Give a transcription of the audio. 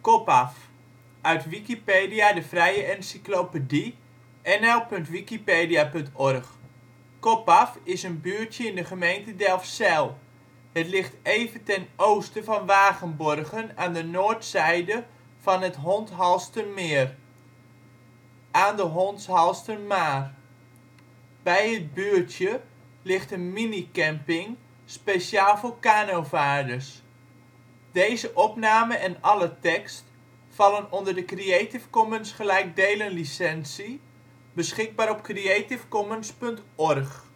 Kopaf, uit Wikipedia, de vrije encyclopedie. nl.wikipedia.org. Kopaf is een buurtje in de gemeente Delfzijl. Het ligt even ten oosten van Wagenborgen aan de noordzijde van het Hondshalstermeer, aan de Hondshalstermaar. Bij het buurtje ligt een minicamping, speciaal voor kanovaarders. Deze opname en alle tekst vallen onder de Creative Commons gelijkdelen licentie, beschikbaar op creativecommons.org